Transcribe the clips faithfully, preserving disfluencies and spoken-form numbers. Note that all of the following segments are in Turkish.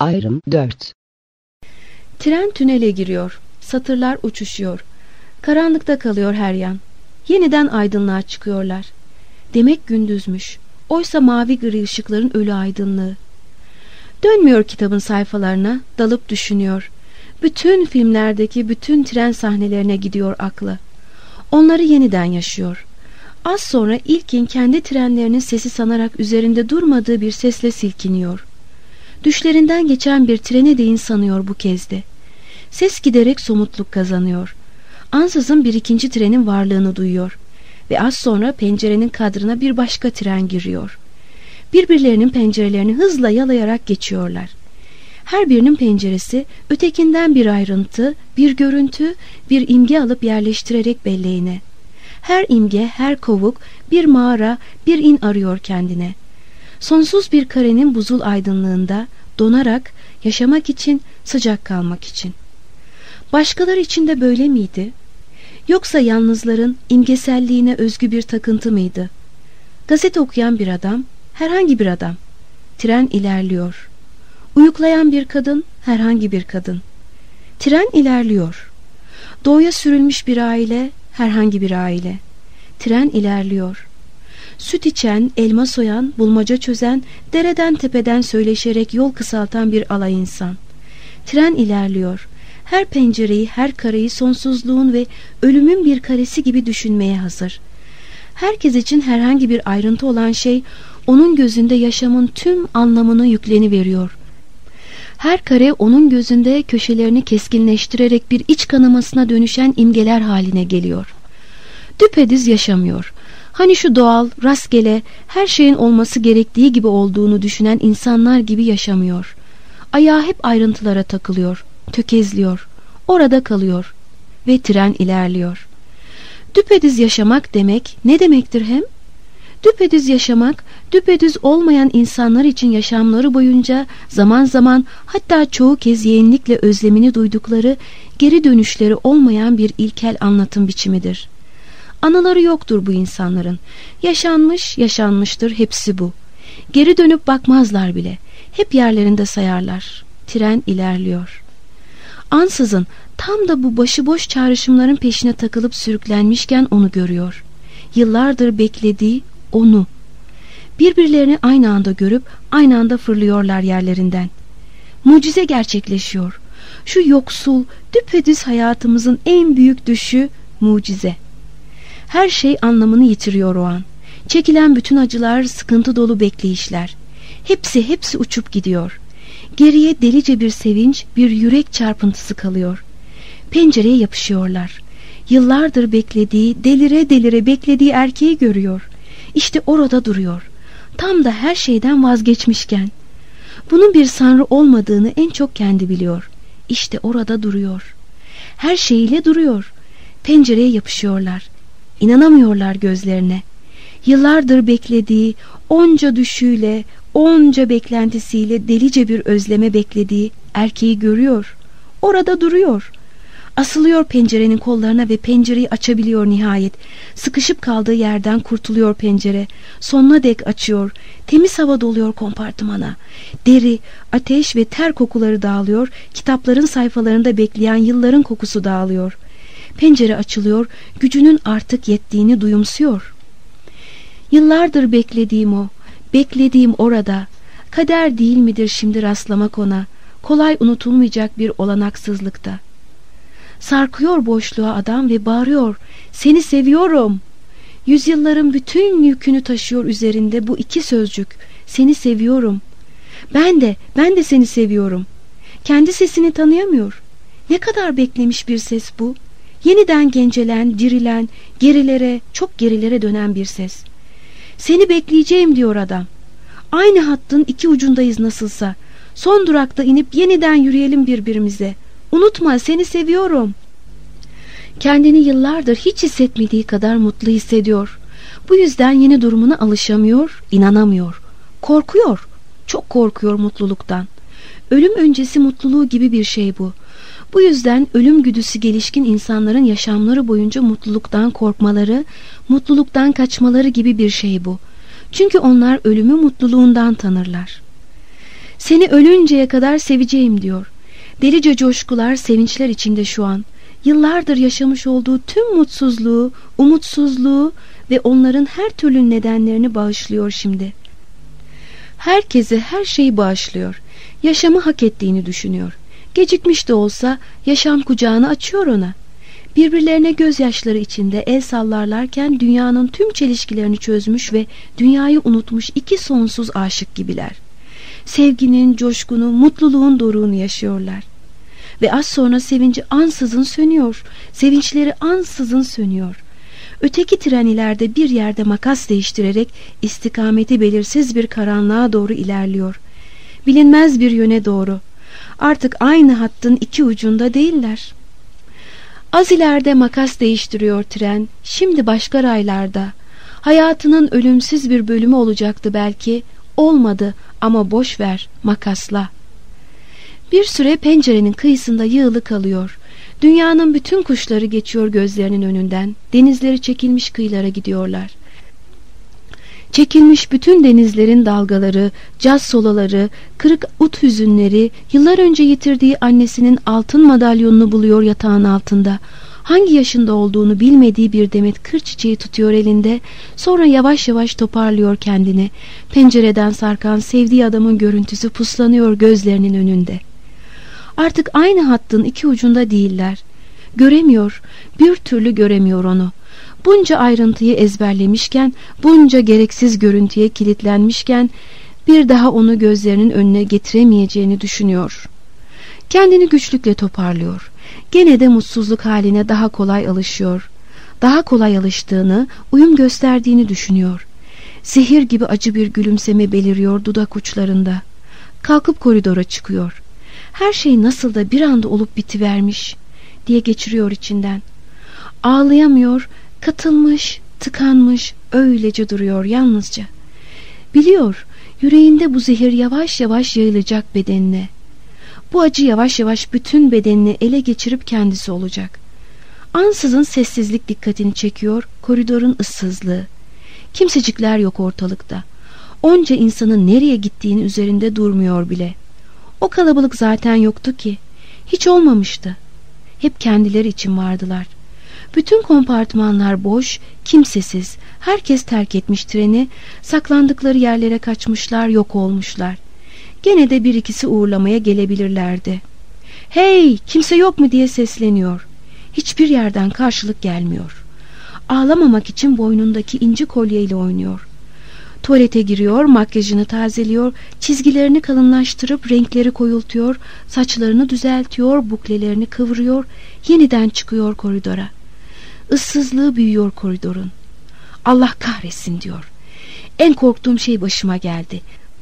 Ayrım dört. Tren tünele giriyor. Satırlar uçuşuyor. Karanlıkta kalıyor her yan. Yeniden aydınlığa çıkıyorlar. Demek gündüzmüş. Oysa mavi gri ışıkların ölü aydınlığı. Dönmüyor kitabın sayfalarına, dalıp düşünüyor. Bütün filmlerdeki bütün tren sahnelerine gidiyor aklı. Onları yeniden yaşıyor. Az sonra ilkin kendi trenlerinin sesi sanarak üzerinde durmadığı bir sesle silkiniyor. Düşlerinden geçen bir trene değin sanıyor bu kez de. Ses giderek somutluk kazanıyor. Ansızın bir ikinci trenin varlığını duyuyor. Ve az sonra pencerenin kadrına bir başka tren giriyor. Birbirlerinin pencerelerini hızla yalayarak geçiyorlar. Her birinin penceresi ötekinden bir ayrıntı, bir görüntü, bir imge alıp yerleştirerek belleğine. Her imge, her kovuk bir mağara, bir in arıyor kendine. Sonsuz bir karenin buzul aydınlığında donarak, yaşamak için, sıcak kalmak için. Başkaları için de böyle miydi? Yoksa yalnızların imgeselliğine özgü bir takıntı mıydı? Gazete okuyan bir adam, herhangi bir adam. Tren ilerliyor. Uyuklayan bir kadın, herhangi bir kadın. Tren ilerliyor. Doğuya sürülmüş bir aile, herhangi bir aile. Tren ilerliyor. Süt içen, elma soyan, bulmaca çözen, dereden tepeden söyleşerek yol kısaltan bir alay insan. Tren ilerliyor. Her pencereyi, her kareyi sonsuzluğun ve ölümün bir karesi gibi düşünmeye hazır. Herkes için herhangi bir ayrıntı olan şey, onun gözünde yaşamın tüm anlamını yükleniveriyor. Her kare onun gözünde köşelerini keskinleştirerek bir iç kanamasına dönüşen imgeler haline geliyor. Düpedüz yaşamıyor. Hani şu doğal, rastgele, her şeyin olması gerektiği gibi olduğunu düşünen insanlar gibi yaşamıyor. Ayağı hep ayrıntılara takılıyor, tökezliyor, orada kalıyor ve tren ilerliyor. Düpedüz yaşamak demek ne demektir hem? Düpedüz yaşamak, düpedüz olmayan insanlar için yaşamları boyunca zaman zaman, hatta çoğu kez yeğenlikle özlemini duydukları, geri dönüşleri olmayan bir ilkel anlatım biçimidir. Anıları yoktur bu insanların. Yaşanmış, yaşanmıştır, hepsi bu. Geri dönüp bakmazlar bile. Hep yerlerinde sayarlar. Tren ilerliyor. Ansızın tam da bu başıboş çağrışımların peşine takılıp sürüklenmişken onu görüyor. Yıllardır beklediği onu. Birbirlerini aynı anda görüp aynı anda fırlıyorlar yerlerinden. Mucize gerçekleşiyor. Şu yoksul, düpedüz hayatımızın en büyük düşü mucize. Her şey anlamını yitiriyor o an. Çekilen bütün acılar, sıkıntı dolu bekleyişler. Hepsi hepsi uçup gidiyor. Geriye delice bir sevinç, bir yürek çarpıntısı kalıyor. Pencereye yapışıyorlar. Yıllardır beklediği, delire delire beklediği erkeği görüyor. İşte orada duruyor. Tam da her şeyden vazgeçmişken. Bunun bir sanrı olmadığını en çok kendi biliyor. İşte orada duruyor. Her şeyiyle duruyor. Pencereye yapışıyorlar. İnanamıyorlar gözlerine. Yıllardır beklediği, onca düşüyle, onca beklentisiyle delice bir özleme beklediği erkeği görüyor. Orada duruyor. Asılıyor pencerenin kollarına ve pencereyi açabiliyor nihayet. Sıkışıp kaldığı yerden kurtuluyor pencere. Sonuna dek açıyor. Temiz hava doluyor kompartımana. Deri, ateş ve ter kokuları dağılıyor. Kitapların sayfalarında bekleyen yılların kokusu dağılıyor. Pencere açılıyor. Gücünün artık yettiğini duyumsuyor. Yıllardır beklediğim o. Beklediğim orada. Kader değil midir şimdi rastlamak ona? Kolay unutulmayacak bir olanaksızlıkta. Sarkıyor boşluğa adam ve bağırıyor. Seni seviyorum. Yüzyılların bütün yükünü taşıyor üzerinde bu iki sözcük. Seni seviyorum. Ben de, ben de seni seviyorum. Kendi sesini tanıyamıyor. Ne kadar beklemiş bir ses bu. Yeniden gencelen, dirilen, gerilere, çok gerilere dönen bir ses. Seni bekleyeceğim diyor adam. Aynı hattın iki ucundayız nasılsa. Son durakta inip yeniden yürüyelim birbirimize. Unutma, seni seviyorum. Kendini yıllardır hiç hissetmediği kadar mutlu hissediyor. Bu yüzden yeni durumuna alışamıyor, inanamıyor. Korkuyor, çok korkuyor mutluluktan. Ölüm öncesi mutluluğu gibi bir şey bu. Bu yüzden ölüm güdüsü gelişkin insanların yaşamları boyunca mutluluktan korkmaları, mutluluktan kaçmaları gibi bir şey bu. Çünkü onlar ölümü mutluluğundan tanırlar. Seni ölünceye kadar seveceğim diyor. Delice coşkular, sevinçler içinde şu an. Yıllardır yaşamış olduğu tüm mutsuzluğu, umutsuzluğu ve onların her türlü nedenlerini bağışlıyor şimdi. Herkese her şeyi bağışlıyor. Yaşamı hak ettiğini düşünüyor. Gecikmiş de olsa yaşam kucağını açıyor ona. Birbirlerine gözyaşları içinde el sallarlarken dünyanın tüm çelişkilerini çözmüş ve dünyayı unutmuş iki sonsuz aşık gibiler. Sevginin, coşkunun, mutluluğun doruğunu yaşıyorlar. Ve az sonra sevinci ansızın sönüyor. Sevinçleri ansızın sönüyor. Öteki tren ileride bir yerde makas değiştirerek istikameti belirsiz bir karanlığa doğru ilerliyor. Bilinmez bir yöne doğru. Artık aynı hattın iki ucunda değiller. Az ileride makas değiştiriyor tren. Şimdi başka raylarda. Hayatının ölümsüz bir bölümü olacaktı belki. Olmadı ama boş ver, makasla. Bir süre pencerenin kıyısında yığılı kalıyor. Dünyanın bütün kuşları geçiyor gözlerinin önünden. Denizleri çekilmiş kıyılara gidiyorlar. Çekilmiş bütün denizlerin dalgaları, caz solaları, kırık ut hüzünleri, yıllar önce yitirdiği annesinin altın madalyonunu buluyor yatağın altında. Hangi yaşında olduğunu bilmediği bir demet kır çiçeği tutuyor elinde, sonra yavaş yavaş toparlıyor kendini. Pencereden sarkan sevdiği adamın görüntüsü puslanıyor gözlerinin önünde. Artık aynı hattın iki ucunda değiller. Göremiyor, bir türlü göremiyor onu. Bunca ayrıntıyı ezberlemişken, bunca gereksiz görüntüye kilitlenmişken bir daha onu gözlerinin önüne getiremeyeceğini düşünüyor. Kendini güçlükle toparlıyor. Gene de mutsuzluk haline daha kolay alışıyor. Daha kolay alıştığını, uyum gösterdiğini düşünüyor. Zehir gibi acı bir gülümseme beliriyor dudak uçlarında. Kalkıp koridora çıkıyor. Her şey nasıl da bir anda olup bitivermiş diye geçiriyor içinden. Ağlayamıyor, katılmış, tıkanmış, öylece duruyor yalnızca. Biliyor, yüreğinde bu zehir yavaş yavaş yayılacak bedenine. Bu acı yavaş yavaş bütün bedenini ele geçirip kendisi olacak. Ansızın sessizlik dikkatini çekiyor, koridorun ıssızlığı. Kimsecikler yok ortalıkta. Onca insanın nereye gittiğini üzerinde durmuyor bile. O kalabalık zaten yoktu ki. Hiç olmamıştı. Hep kendileri için vardılar. Bütün kompartmanlar boş, kimsesiz. Herkes terk etmiş treni, saklandıkları yerlere kaçmışlar, yok olmuşlar. Gene de bir ikisi uğurlamaya gelebilirlerdi. "Hey, kimse yok mu?" diye sesleniyor. Hiçbir yerden karşılık gelmiyor. Ağlamamak için boynundaki inci kolyeyle oynuyor. Tuvalete giriyor, makyajını tazeliyor, çizgilerini kalınlaştırıp renkleri koyultuyor, saçlarını düzeltiyor, buklelerini kıvırıyor, yeniden çıkıyor koridora. Issızlığı büyüyor koridorun. Allah kahretsin diyor. En korktuğum şey başıma geldi.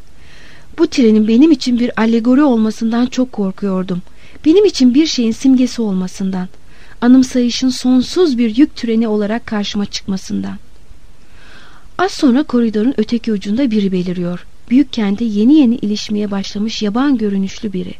Bu trenin benim için bir alegori olmasından çok korkuyordum. Benim için bir şeyin simgesi olmasından. Anımsayışın sonsuz bir yük treni olarak karşıma çıkmasından. Az sonra koridorun öteki ucunda biri beliriyor. Büyük kente yeni yeni ilişmeye başlamış yaban görünüşlü biri.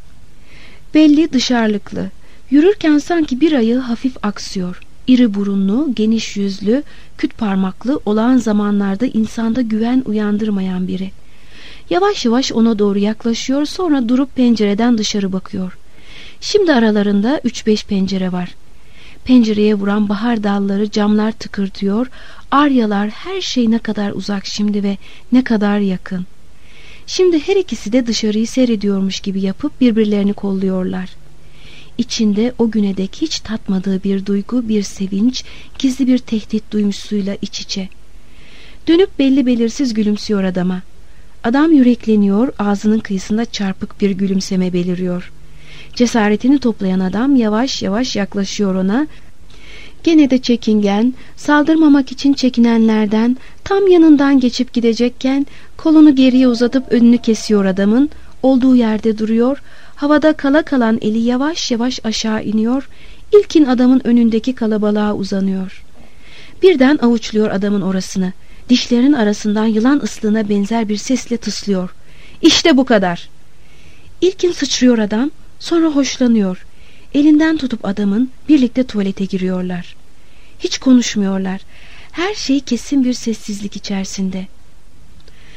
Belli dışarılıklı. Yürürken sanki bir ayağı hafif aksıyor. İri burunlu, geniş yüzlü, küt parmaklı, olağan zamanlarda insanda güven uyandırmayan biri. Yavaş yavaş ona doğru yaklaşıyor, sonra durup pencereden dışarı bakıyor. Şimdi aralarında üç beş pencere var. Pencereye vuran bahar dalları camlar tıkırtıyor, aryalar, her şey ne kadar uzak şimdi ve ne kadar yakın. Şimdi her ikisi de dışarıyı seyrediyormuş gibi yapıp birbirlerini kolluyorlar. İçinde o güne dek hiç tatmadığı bir duygu, bir sevinç, gizli bir tehdit duygusuyla iç içe. Dönüp belli belirsiz gülümsüyor adama. Adam yürekleniyor, ağzının kıyısında çarpık bir gülümseme beliriyor. Cesaretini toplayan adam yavaş yavaş yaklaşıyor ona. Gene de çekingen, saldırmamak için çekinenlerden, tam yanından geçip gidecekken kolunu geriye uzatıp önünü kesiyor adamın. Olduğu yerde duruyor, havada kala kalan eli yavaş yavaş aşağı iniyor, ilkin adamın önündeki kalabalığa uzanıyor. Birden avuçluyor adamın orasını. Dişlerinin arasından yılan ıslığına benzer bir sesle tıslıyor. "İşte bu kadar." İlkin sıçrıyor adam, sonra hoşlanıyor. Elinden tutup adamın, birlikte tuvalete giriyorlar. Hiç konuşmuyorlar. Her şey kesin bir sessizlik içerisinde.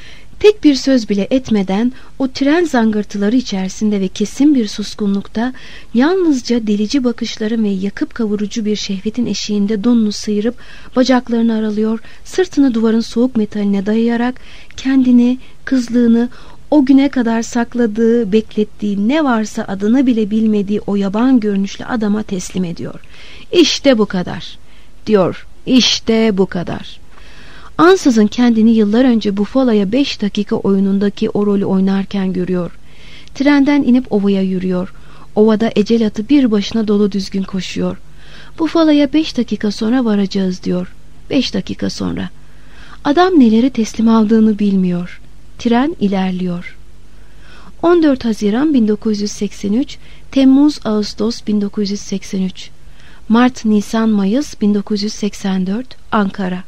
Tek bir söz bile etmeden o tren zangırtıları içerisinde ve kesin bir suskunlukta yalnızca delici bakışların ve yakıp kavurucu bir şehvetin eşiğinde donunu sıyırıp bacaklarını aralıyor, sırtını duvarın soğuk metaline dayayarak kendini, kızlığını, o güne kadar sakladığı, beklettiği ne varsa adını bile bilmediği o yaban görünüşlü adama teslim ediyor. İşte bu kadar diyor. İşte bu kadar. Ansızın kendini yıllar önce Bufala'ya beş dakika oyunundaki o rolü oynarken görüyor. Trenden inip ovaya yürüyor. Ovada ecel atı bir başına dolu düzgün koşuyor. Bufala'ya beş dakika sonra varacağız diyor. Beş dakika sonra. Adam neleri teslim aldığını bilmiyor. Tren ilerliyor. on dört Haziran bin dokuz yüz seksen üç, Temmuz Ağustos bin dokuz yüz seksen üç, Mart Nisan Mayıs bin dokuz yüz seksen dört, Ankara.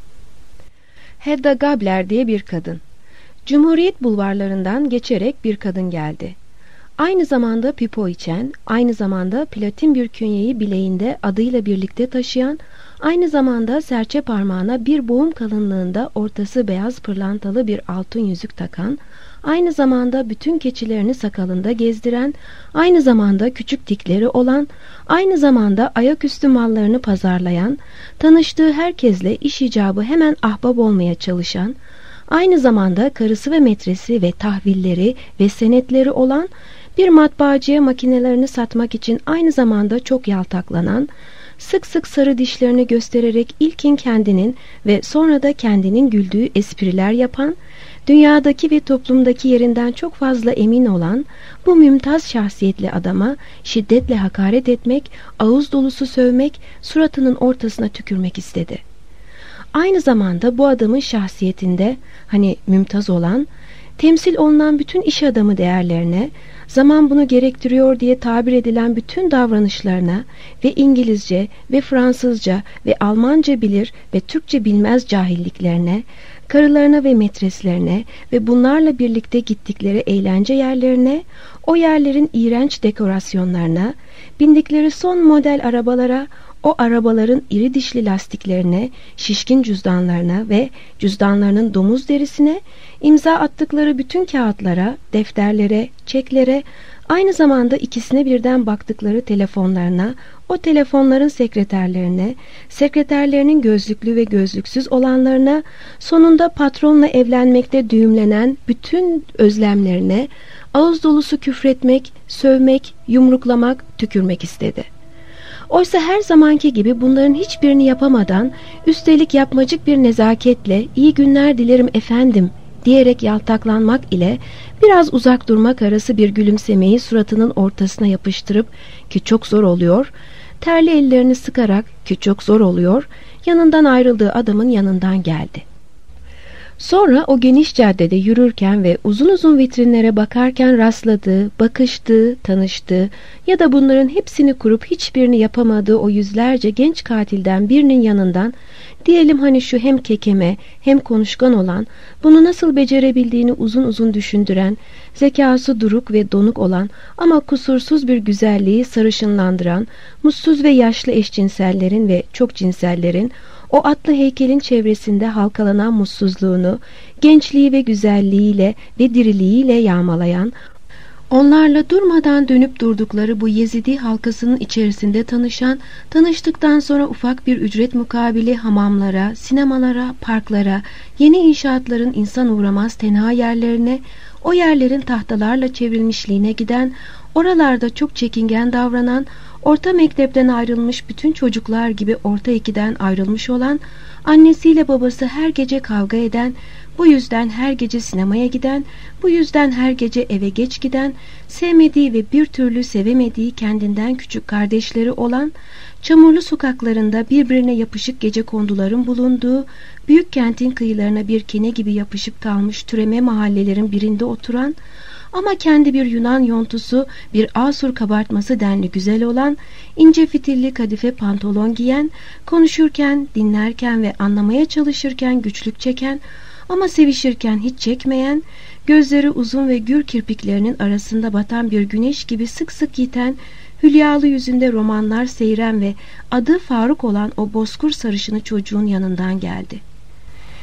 Hedda Gabler diye bir kadın. Cumhuriyet bulvarlarından geçerek bir kadın geldi. Aynı zamanda pipo içen, aynı zamanda platin bir künyeyi bileğinde adıyla birlikte taşıyan, aynı zamanda serçe parmağına bir boğum kalınlığında ortası beyaz pırlantalı bir altın yüzük takan, aynı zamanda bütün keçilerini sakalında gezdiren, aynı zamanda küçük tikleri olan, aynı zamanda ayaküstü mallarını pazarlayan, tanıştığı herkesle iş icabı hemen ahbap olmaya çalışan, aynı zamanda karısı ve metresi ve tahvilleri ve senetleri olan, bir matbaacıya makinelerini satmak için aynı zamanda çok yaltaklanan, sık sık sarı dişlerini göstererek ilkin kendinin ve sonra da kendinin güldüğü espriler yapan, dünyadaki ve toplumdaki yerinden çok fazla emin olan bu mümtaz şahsiyetli adama şiddetle hakaret etmek, ağız dolusu sövmek, suratının ortasına tükürmek istedi. Aynı zamanda bu adamın şahsiyetinde, hani mümtaz olan, temsil olunan bütün iş adamı değerlerine, zaman bunu gerektiriyor diye tabir edilen bütün davranışlarına ve İngilizce ve Fransızca ve Almanca bilir ve Türkçe bilmez cahilliklerine, karılarına ve metreslerine ve bunlarla birlikte gittikleri eğlence yerlerine, o yerlerin iğrenç dekorasyonlarına, bindikleri son model arabalara, o arabaların iri dişli lastiklerine, şişkin cüzdanlarına ve cüzdanlarının domuz derisine, imza attıkları bütün kağıtlara, defterlere, çeklere, aynı zamanda ikisine birden baktıkları telefonlarına, o telefonların sekreterlerine, sekreterlerinin gözlüklü ve gözlüksüz olanlarına, sonunda patronla evlenmekte düğümlenen bütün özlemlerine, ağız dolusu küfretmek, sövmek, yumruklamak, tükürmek istedi. Oysa her zamanki gibi bunların hiçbirini yapamadan, üstelik yapmacık bir nezaketle "iyi günler dilerim efendim" diyerek yaltaklanmak ile biraz uzak durmak arası bir gülümsemeyi suratının ortasına yapıştırıp, ki çok zor oluyor, terli ellerini sıkarak, ki çok zor oluyor, yanından ayrıldığı adamın yanından geldi. Sonra o geniş caddede yürürken ve uzun uzun vitrinlere bakarken rastladığı, bakıştığı, tanıştığı ya da bunların hepsini kurup hiçbirini yapamadığı o yüzlerce genç katilden birinin yanından, diyelim hani şu hem kekeme hem konuşkan olan, bunu nasıl becerebildiğini uzun uzun düşündüren, zekası duruk ve donuk olan ama kusursuz bir güzelliği sarışınlandıran, mutsuz ve yaşlı eşcinsellerin ve çok cinsellerin, o atlı heykelin çevresinde halkalanan mutsuzluğunu, gençliği ve güzelliğiyle ve diriliğiyle yağmalayan, onlarla durmadan dönüp durdukları bu Yezidi halkasının içerisinde tanışan, tanıştıktan sonra ufak bir ücret mukabili hamamlara, sinemalara, parklara, yeni inşaatların insan uğramaz tenha yerlerine, o yerlerin tahtalarla çevrilmişliğine giden, oralarda çok çekingen davranan, orta mektepten ayrılmış bütün çocuklar gibi orta ikiden ayrılmış olan, annesiyle babası her gece kavga eden, bu yüzden her gece sinemaya giden, bu yüzden her gece eve geç giden, sevmediği ve bir türlü sevemediği kendinden küçük kardeşleri olan, çamurlu sokaklarında birbirine yapışık gecekonduların bulunduğu, büyük kentin kıyılarına bir kene gibi yapışıp kalmış türeme mahallelerin birinde oturan, ama kendi bir Yunan yontusu, bir Asur kabartması denli güzel olan, ince fitilli kadife pantolon giyen, konuşurken, dinlerken ve anlamaya çalışırken güçlük çeken, ama sevişirken hiç çekmeyen, gözleri uzun ve gür kirpiklerinin arasında batan bir güneş gibi sık sık yiten, hülyalı yüzünde romanlar seyren ve adı Faruk olan o bozkur sarışını çocuğun yanından geldi.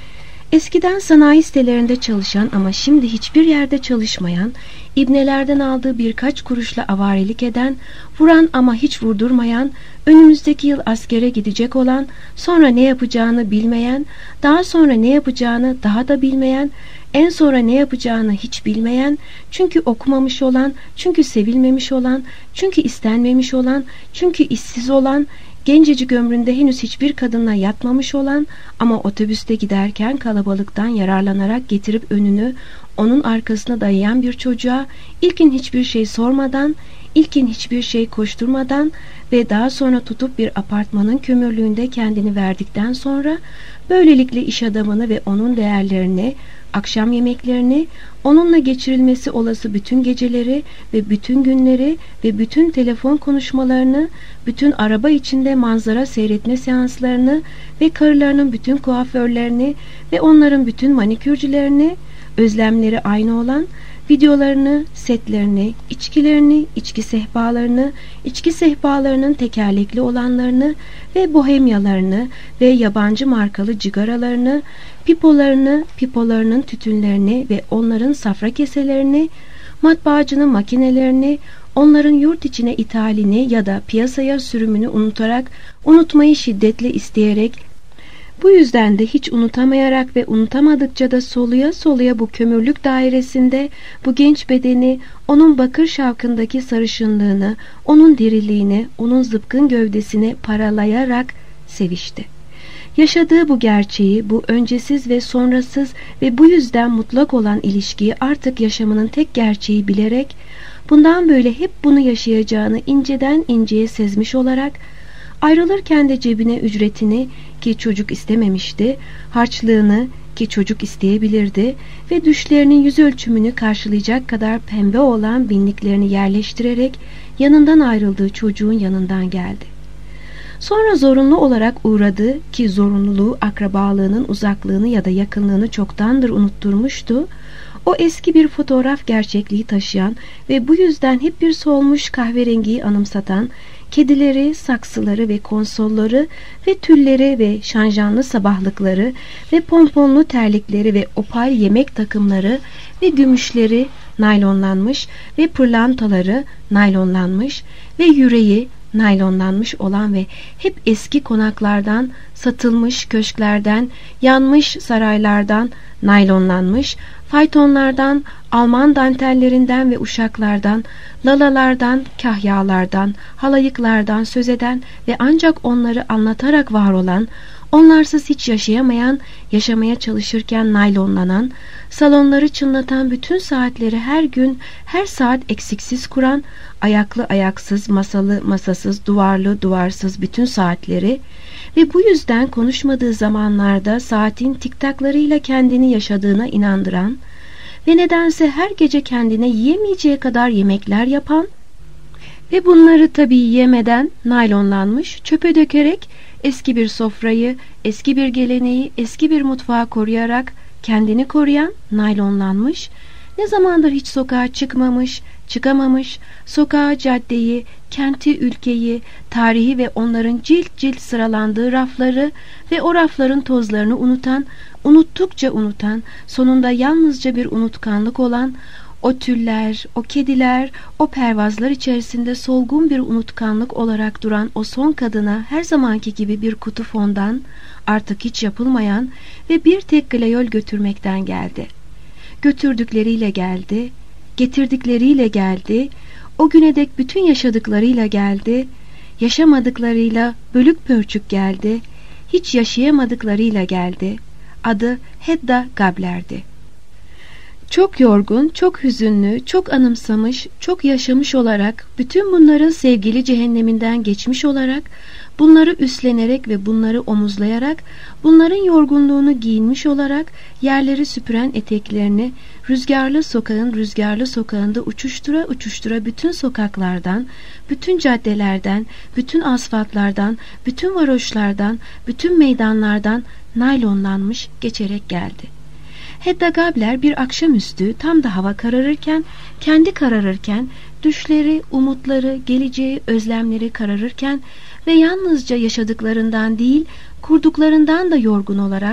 Eskiden sanayi sitelerinde çalışan ama şimdi hiçbir yerde çalışmayan, ibnelerden aldığı birkaç kuruşla avarelik eden, vuran ama hiç vurdurmayan, önümüzdeki yıl askere gidecek olan, sonra ne yapacağını bilmeyen, daha sonra ne yapacağını daha da bilmeyen, en sonra ne yapacağını hiç bilmeyen, çünkü okumamış olan, çünkü sevilmemiş olan, çünkü istenmemiş olan, çünkü işsiz olan, gencecik ömründe henüz hiçbir kadınla yatmamış olan ama otobüste giderken kalabalıktan yararlanarak getirip önünü onun arkasına dayayan bir çocuğa ilkin hiçbir şey sormadan, ilkin hiçbir şey koşturmadan ve daha sonra tutup bir apartmanın kömürlüğünde kendini verdikten sonra böylelikle iş adamını ve onun değerlerini, akşam yemeklerini, onunla geçirilmesi olası bütün geceleri ve bütün günleri ve bütün telefon konuşmalarını, bütün araba içinde manzara seyretme seanslarını ve karılarının bütün kuaförlerini ve onların bütün manikürcülerini, özlemleri aynı olan videolarını, setlerini, içkilerini, içki sehpalarını, içki sehpalarının tekerlekli olanlarını ve bohemyalarını ve yabancı markalı cigaralarını, pipolarını, pipolarının tütünlerini ve onların safra keselerini, matbaacının makinelerini, onların yurt içine ithalini ya da piyasaya sürümünü unutarak, unutmayı şiddetle isteyerek, bu yüzden de hiç unutamayarak ve unutamadıkça da soluya soluya bu kömürlük dairesinde bu genç bedeni, onun bakır şavkındaki sarışınlığını, onun diriliğini, onun zıpkın gövdesini paralayarak sevişti. Yaşadığı bu gerçeği, bu öncesiz ve sonrasız ve bu yüzden mutlak olan ilişkiyi artık yaşamının tek gerçeği bilerek, bundan böyle hep bunu yaşayacağını inceden inceye sezmiş olarak, ayrılırken de cebine ücretini, ki çocuk istememişti, harçlığını, ki çocuk isteyebilirdi ve düşlerinin yüz ölçümünü karşılayacak kadar pembe olan binliklerini yerleştirerek yanından ayrıldığı çocuğun yanından geldi. Sonra zorunlu olarak uğradı, ki zorunluluğu akrabalığının uzaklığını ya da yakınlığını çoktandır unutturmuştu, o eski bir fotoğraf gerçekliği taşıyan ve bu yüzden hep bir solmuş kahverengiyi anımsatan, kedileri, saksıları ve konsolları ve tülleri ve şanjanlı sabahlıkları ve pomponlu terlikleri ve opal yemek takımları ve gümüşleri naylonlanmış ve pırlantaları naylonlanmış ve yüreği naylonlanmış olan ve hep eski konaklardan, satılmış köşklerden, yanmış saraylardan naylonlanmış, faytonlardan, Alman dantellerinden ve uşaklardan, lalalardan, kahyalardan, halayıklardan söz eden ve ancak onları anlatarak var olan, onlarsız hiç yaşayamayan, yaşamaya çalışırken naylonlanan, salonları çınlatan bütün saatleri her gün, her saat eksiksiz kuran, ayaklı ayaksız, masalı masasız, duvarlı duvarsız bütün saatleri ve bu yüzden konuşmadığı zamanlarda saatin tiktaklarıyla kendini yaşadığına inandıran ve nedense her gece kendine yiyemeyeceği kadar yemekler yapan ve bunları tabii yemeden naylonlanmış, çöpe dökerek eski bir sofrayı, eski bir geleneği, eski bir mutfağı koruyarak kendini koruyan, naylonlanmış, ne zamandır hiç sokağa çıkmamış, çıkamamış, sokağı, caddeyi, kenti, ülkeyi, tarihi ve onların cilt cilt sıralandığı rafları ve o rafların tozlarını unutan, unuttukça unutan, sonunda yalnızca bir unutkanlık olan, o tüller, o kediler, o pervazlar içerisinde solgun bir unutkanlık olarak duran o son kadına her zamanki gibi bir kutu fondan, artık hiç yapılmayan ve bir tek glayol götürmekten geldi. Götürdükleriyle geldi, getirdikleriyle geldi, o güne dek bütün yaşadıklarıyla geldi, yaşamadıklarıyla bölük pörçük geldi, hiç yaşayamadıklarıyla geldi. Adı Hedda Gabler'di. Çok yorgun, çok hüzünlü, çok anımsamış, çok yaşamış olarak, bütün bunların sevgili cehenneminden geçmiş olarak, bunları üstlenerek ve bunları omuzlayarak, bunların yorgunluğunu giyinmiş olarak, yerleri süpüren eteklerini, rüzgarlı sokağın rüzgarlı sokağında uçuştura uçuştura bütün sokaklardan, bütün caddelerden, bütün asfaltlardan, bütün varoşlardan, bütün meydanlardan naylonlanmış geçerek geldi. Hedda Gabler bir akşamüstü tam da hava kararırken, kendi kararırken, düşleri, umutları, geleceği, özlemleri kararırken ve yalnızca yaşadıklarından değil, kurduklarından da yorgun olarak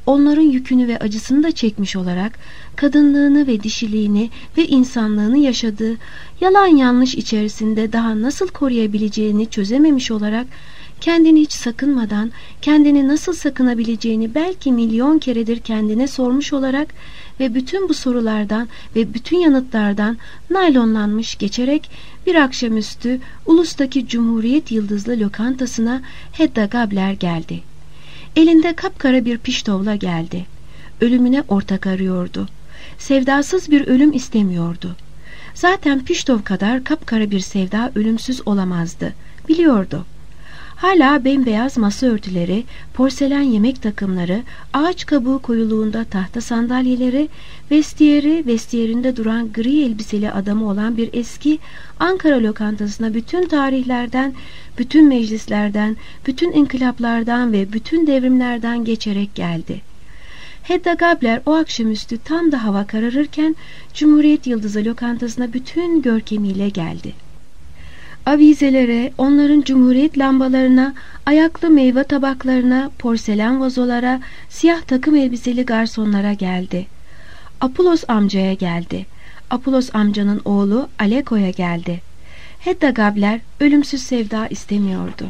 onların yükünü ve acısını da çekmiş olarak, kadınlığını ve dişiliğini ve insanlığını yaşadığı yalan yanlış içerisinde daha nasıl koruyabileceğini çözememiş olarak, kendini hiç sakınmadan kendini nasıl sakınabileceğini belki milyon keredir kendine sormuş olarak ve bütün bu sorulardan ve bütün yanıtlardan naylonlanmış geçerek bir akşamüstü ulustaki Cumhuriyet Yıldızlı lokantasına Hedda Gabler geldi. Elinde kapkara bir piştovla geldi. Ölümüne ortak arıyordu. Sevdasız bir ölüm istemiyordu. Zaten piştov kadar kapkara bir sevda ölümsüz olamazdı. Biliyordu. Hala bembeyaz masa örtüleri, porselen yemek takımları, ağaç kabuğu koyuluğunda tahta sandalyeleri, vestiyeri, vestiyerinde duran gri elbiseli adamı olan bir eski Ankara lokantasına bütün tarihlerden, bütün meclislerden, bütün inkılaplardan ve bütün devrimlerden geçerek geldi. Hedda Gabler o akşamüstü tam da hava kararırken Cumhuriyet Yıldızı lokantasına bütün görkemiyle geldi. Avizelere, onların cumhuriyet lambalarına, ayaklı meyve tabaklarına, porselen vazolara, siyah takım elbiseli garsonlara geldi. Apulos amcaya geldi. Apulos amcanın oğlu Aleko'ya geldi. Hedda Gabler ölümsüz sevda istemiyordu.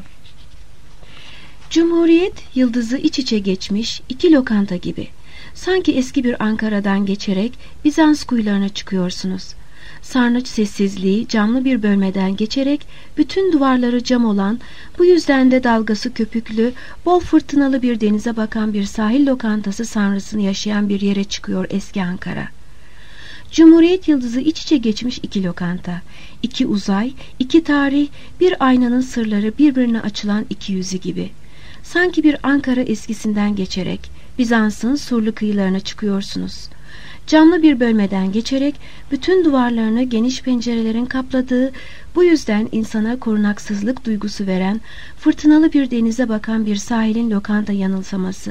Cumhuriyet Yıldızı iç içe geçmiş iki lokanta gibi. Sanki eski bir Ankara'dan geçerek Bizans kuyularına çıkıyorsunuz. Sarnıç sessizliği camlı bir bölmeden geçerek bütün duvarları cam olan, bu yüzden de dalgası köpüklü, bol fırtınalı bir denize bakan bir sahil lokantası sanrısını yaşayan bir yere çıkıyor eski Ankara. Cumhuriyet Yıldızı iç içe geçmiş iki lokanta, iki uzay, iki tarih, bir aynanın sırları birbirine açılan iki yüzü gibi. Sanki bir Ankara eskisinden geçerek Bizans'ın surlu kıyılarına çıkıyorsunuz. Camlı bir bölmeden geçerek bütün duvarlarını geniş pencerelerin kapladığı, bu yüzden insana korunaksızlık duygusu veren, fırtınalı bir denize bakan bir sahilin lokanta yanılsaması.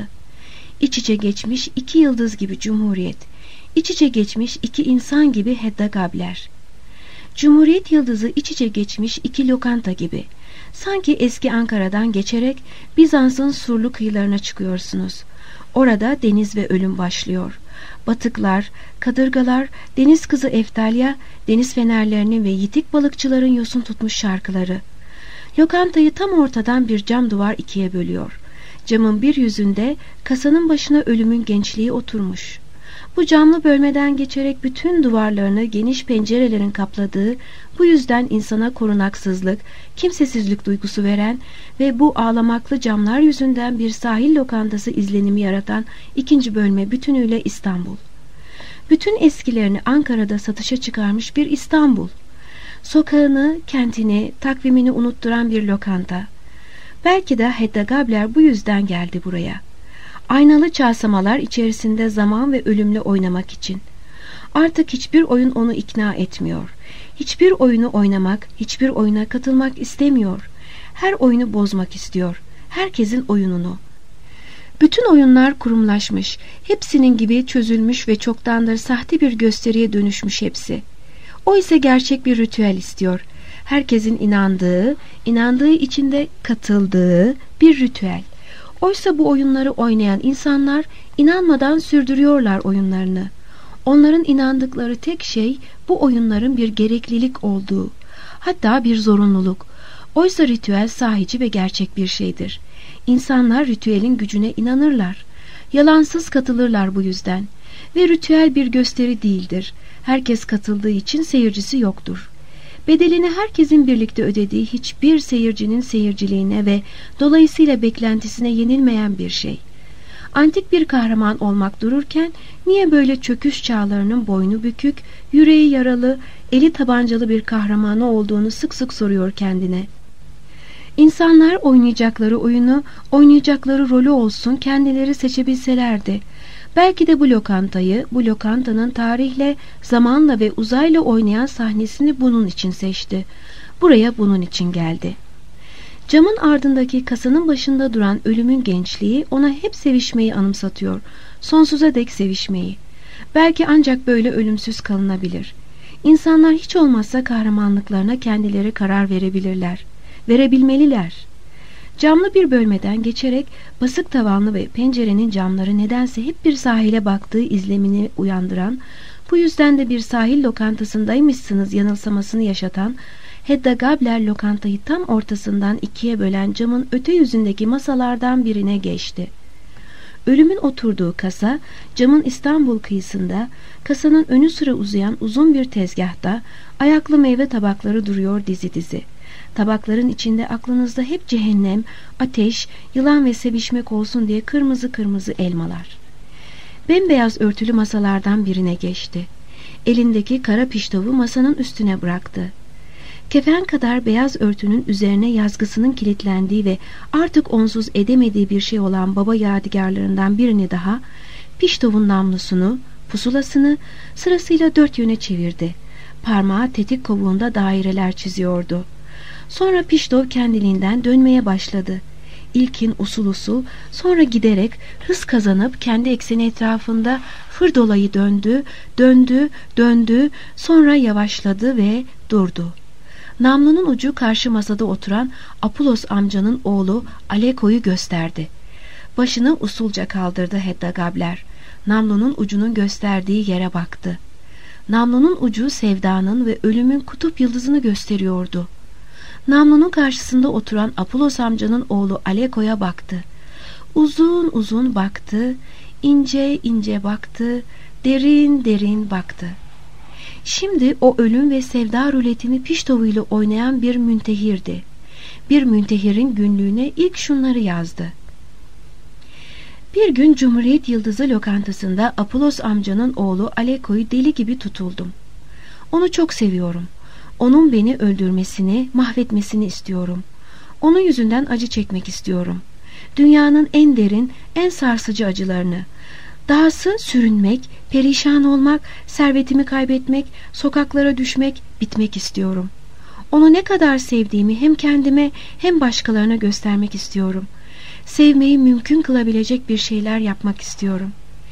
İç içe geçmiş iki yıldız gibi Cumhuriyet, iç içe geçmiş iki insan gibi Hedda Gabler. Cumhuriyet Yıldızı iç içe geçmiş iki lokanta gibi. Sanki eski Ankara'dan geçerek Bizans'ın surlu kıyılarına çıkıyorsunuz. Orada deniz ve ölüm başlıyor. Batıklar, kadırgalar, deniz kızı Eftalya, deniz fenerlerinin ve yitik balıkçıların yosun tutmuş şarkıları. Lokantayı tam ortadan bir cam duvar ikiye bölüyor. Camın bir yüzünde kasanın başına ölümün gençliği oturmuş. Bu camlı bölmeden geçerek bütün duvarlarını geniş pencerelerin kapladığı, bu yüzden insana korunaksızlık, kimsesizlik duygusu veren ve bu ağlamaklı camlar yüzünden bir sahil lokantası izlenimi yaratan ikinci bölme bütünüyle İstanbul. Bütün eskilerini Ankara'da satışa çıkarmış bir İstanbul. Sokağını, kentini, takvimini unutturan bir lokanta. Belki de Hedda Gabler bu yüzden geldi buraya. Aynalı çağsamalar içerisinde zaman ve ölümle oynamak için. Artık hiçbir oyun onu ikna etmiyor. Hiçbir oyunu oynamak, hiçbir oyuna katılmak istemiyor. Her oyunu bozmak istiyor. Herkesin oyununu. Bütün oyunlar kurumlaşmış. Hepsinin gibi çözülmüş ve çoktandır sahte bir gösteriye dönüşmüş hepsi. O ise gerçek bir ritüel istiyor. Herkesin inandığı, inandığı içinde katıldığı bir ritüel. Oysa bu oyunları oynayan insanlar inanmadan sürdürüyorlar oyunlarını. Onların inandıkları tek şey bu oyunların bir gereklilik olduğu, hatta bir zorunluluk. Oysa ritüel sahici ve gerçek bir şeydir. İnsanlar ritüelin gücüne inanırlar. Yalansız katılırlar bu yüzden. Ve ritüel bir gösteri değildir. Herkes katıldığı için seyircisi yoktur. Bedelini herkesin birlikte ödediği hiçbir seyircinin seyirciliğine ve dolayısıyla beklentisine yenilmeyen bir şey. Antik bir kahraman olmak dururken niye böyle çöküş çağlarının boynu bükük, yüreği yaralı, eli tabancalı bir kahramanı olduğunu sık sık soruyor kendine. İnsanlar oynayacakları oyunu, oynayacakları rolü olsun kendileri seçebilselerdi. Belki de bu lokantayı, bu lokantanın tarihle, zamanla ve uzayla oynayan sahnesini bunun için seçti. Buraya bunun için geldi. Camın ardındaki kasanın başında duran ölümün gençliği ona hep sevişmeyi anımsatıyor. Sonsuza dek sevişmeyi. Belki ancak böyle ölümsüz kalınabilir. İnsanlar hiç olmazsa kahramanlıklarına kendileri karar verebilirler. Verebilmeliler. Camlı bir bölmeden geçerek basık tavanlı ve pencerenin camları nedense hep bir sahile baktığı izlemini uyandıran, bu yüzden de bir sahil lokantasındaymışsınız yanılsamasını yaşatan, Hedda Gabler lokantayı tam ortasından ikiye bölen camın öte yüzündeki masalardan birine geçti. Ölümün oturduğu kasa, camın İstanbul kıyısında, kasanın önü sıra uzayan uzun bir tezgahta ayaklı meyve tabakları duruyor dizi dizi. Tabakların içinde aklınızda hep cehennem, ateş, yılan ve sevişmek olsun diye kırmızı kırmızı elmalar. Bembeyaz örtülü masalardan birine geçti. Elindeki kara piştovu masanın üstüne bıraktı. Kefen kadar beyaz örtünün üzerine yazgısının kilitlendiği ve artık onsuz edemediği bir şey olan baba yadigarlarından birini daha, piştovun namlusunu, pusulasını sırasıyla dört yöne çevirdi. Parmağı tetik kovuğunda daireler çiziyordu. Sonra piştov kendiliğinden dönmeye başladı. İlkin usul usul, sonra giderek hız kazanıp kendi ekseni etrafında fır dolayı döndü, döndü, döndü, sonra yavaşladı ve durdu. Namlunun ucu karşı masada oturan Apulos amcanın oğlu Aleko'yu gösterdi. Başını usulca kaldırdı Hedda Gabler. Namlunun ucunun gösterdiği yere baktı. Namlunun ucu sevdanın ve ölümün kutup yıldızını gösteriyordu. Namlunun karşısında oturan Apulos amcanın oğlu Aleko'ya baktı. Uzun uzun baktı, ince ince baktı, derin derin baktı. Şimdi o ölüm ve sevda ruletini piştovuyla oynayan bir müntehirdi. Bir müntehirin günlüğüne ilk şunları yazdı. Bir gün Cumhuriyet Yıldızı lokantasında Apulos amcanın oğlu Aleko'yu deli gibi tutuldum. Onu çok seviyorum. Onun beni öldürmesini, mahvetmesini istiyorum. Onun yüzünden acı çekmek istiyorum. Dünyanın en derin, en sarsıcı acılarını. Dahası sürünmek, perişan olmak, servetimi kaybetmek, sokaklara düşmek, bitmek istiyorum. Onu ne kadar sevdiğimi hem kendime hem başkalarına göstermek istiyorum. Sevmeyi mümkün kılabilecek bir şeyler yapmak istiyorum.